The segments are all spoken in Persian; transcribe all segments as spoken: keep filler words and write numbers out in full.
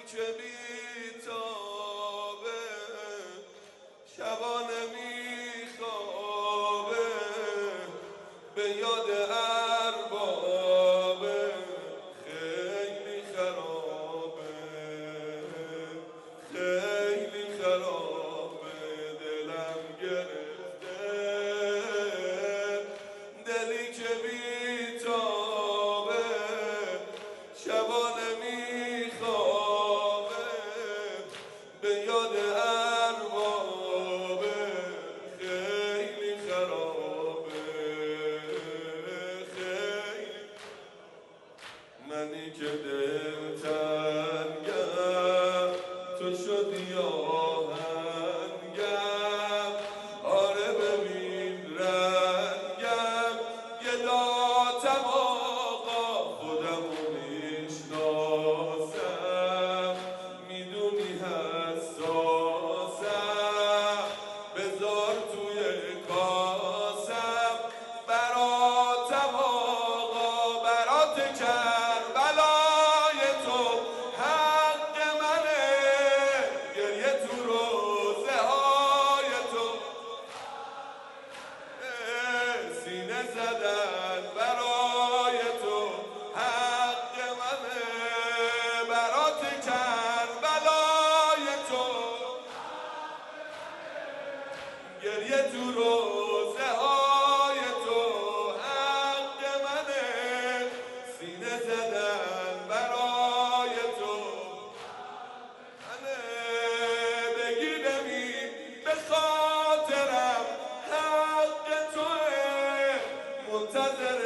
که بیتابه شبانه میخوابه به یاد اربابه خیلی خرابه خیلی خرابه دلم گرفته دلی که بیتابه شبانه میخوابه به یاد اربابه خیلی خرابه خیلی منی که دلتنگم تو شدی آهنگم آره ببین رنگم یه داتم آقا خودمو میشناسم میدونی حساسم بذار توی کاسم براتم آقا برات کربلای تو حق منه گریه تو روزه های تو سینه زدن برای تو حق منه برات کربلای تو گریه تو روزه های تو حق منه سینه زدن برای تو منه بگی ببین به خاطرم حق توه منتظر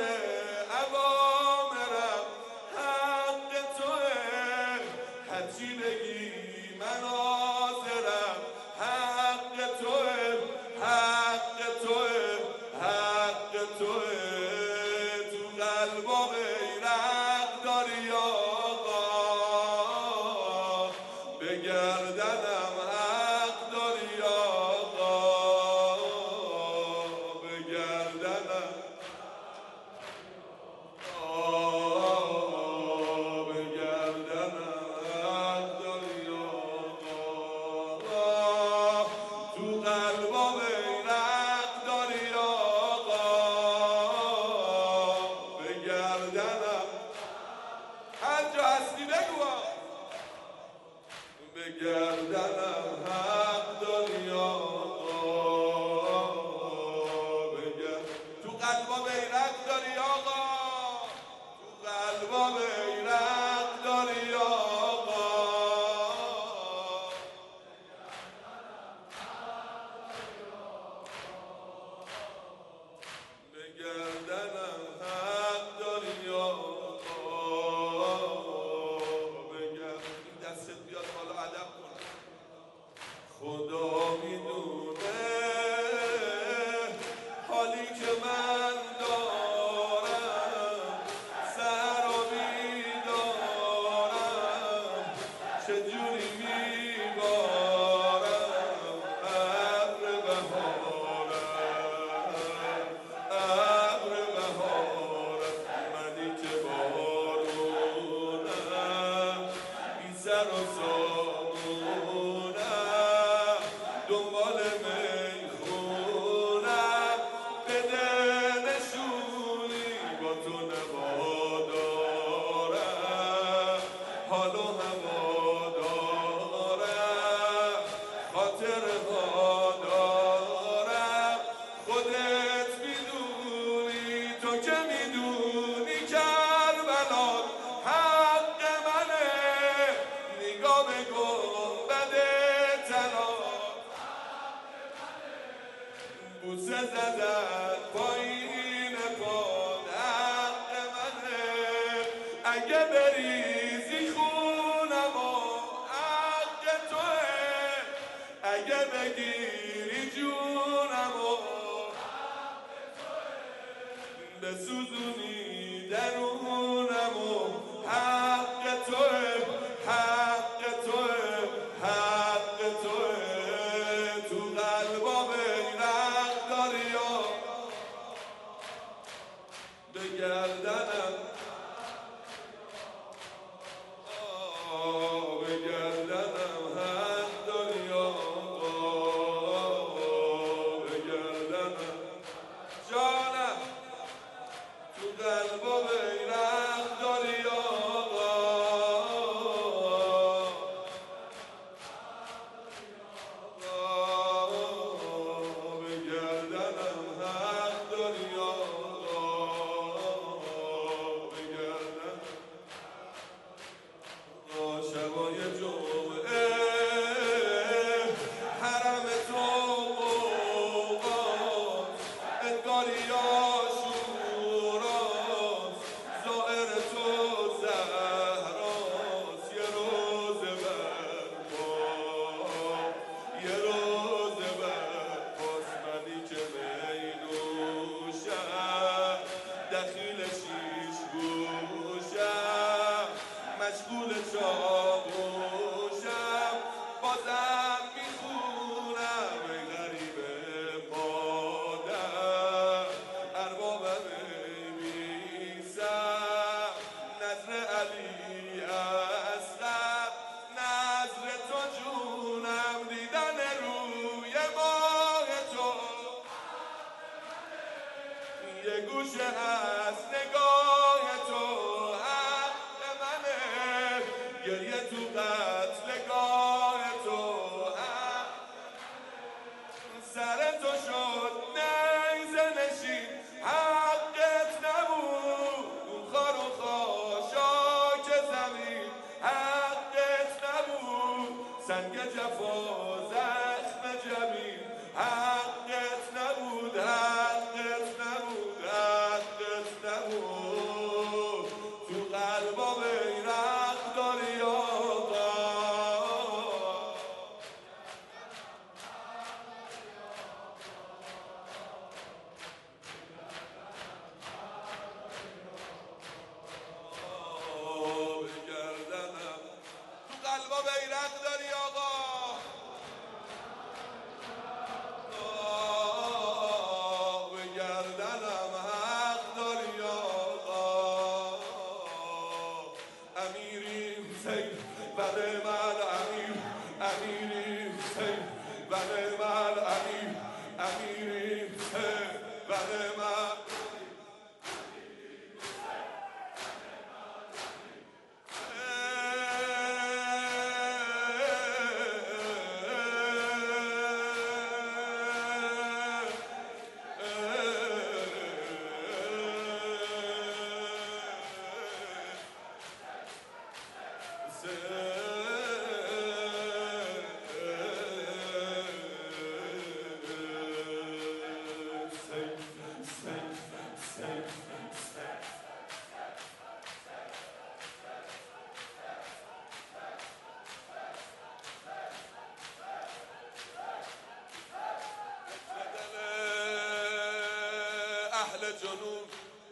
اوامرم حق توه هرچی بگی من حاضرم حق توه حق توه حق توه تو قلبا غیرت داری آقا به گردنم حق داری آقا به گردنم آه به گردنم حق داری آقا تو قلبا غیرت داری آقا به گردنم هر جا هستی بگو به گردنم حق داری آقا به گردنم تو قلبا غیرت داری آقا تو قلبا غیرت داری آقا به گردنم حق داری آقا به گردنم این دستت بیاد بالا ادب کن خدا میدونه حالی که من دارم سحر و بیدارم چجوری میبارم ابر بهارم ابر بهارم منی که بارونم بی سر و سامونم دنبال میخونم بده نشونی با تو نوادارم حال و هوا دارم خاطر ها دارم خودت میدونی تو که میدونی کربلا حق منه نگاه به گنبد طلا بوسه زدن پایین پاد حق منه اگه بریزی خونم و حق توه اگه بگیری جونم و بسوزونی درونم و حق توه حق توه حق توه تو قلبا غیرت داری به گردنم آه به گردنم گریه تو قتلگاه تو سر تو شد نیزه نشین حقت نبود اون خار و خاشاک زمین حقت نبود سنگ جفا زخم جمین حقت نبود حقت نبود حقت نبود تو قلبا بیرق داری آقا قلبا بیرق داری آقا به گردنم حق داری آقا امیری حسین بله من امیر امیری حسین بله من امیر امیری حسین بله من اهل جنوب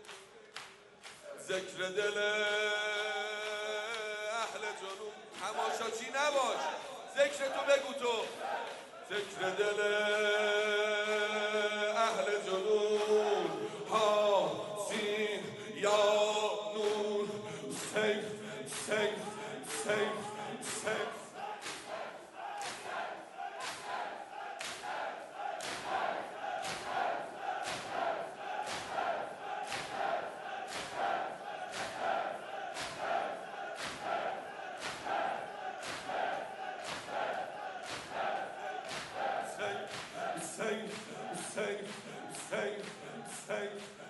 ذکر دل اهل جنوب تماشاچی نباش ذکر تو بگو تو ذکر دل اهل جنوب ها سین یا نور سیف سیف سیف سیف safe, safe, safe, safe.